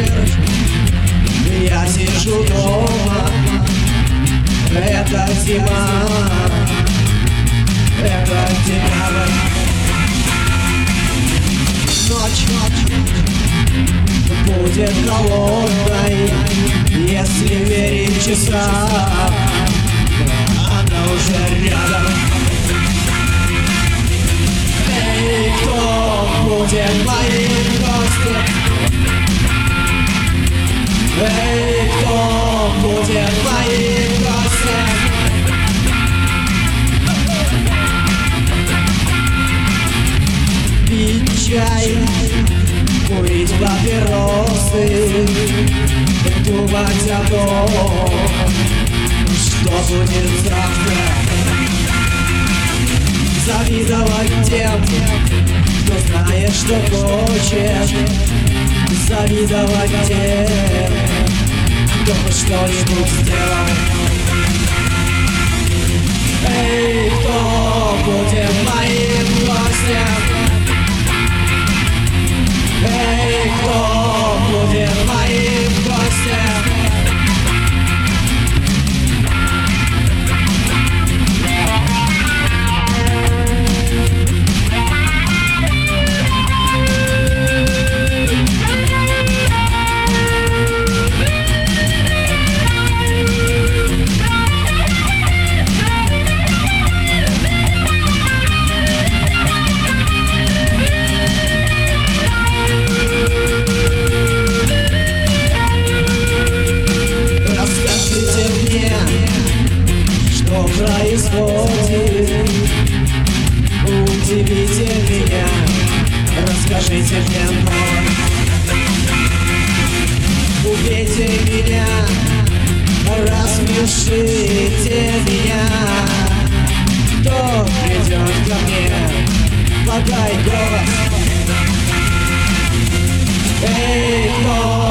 вечер, я сижу дома. Это зима, это декабрь. Ночь будет холодной, если верить часам. Она уже рядом. Эй, кто будет моим гостем? Эй, кто будет моим гостем? Пить чай, курить папиросы, думать о том, что будет завтра. Завидовать тем, кто знает, что хочет. Завидовать тем, кто хоть что-нибудь сделал. Эй, кто будет моим гостем? Эй, кто будет моим гостем? Происходит, удивите меня, расскажите мне много. Убейте меня, рассмешите меня. Кто придет ко мне, подай голос. Эй, кто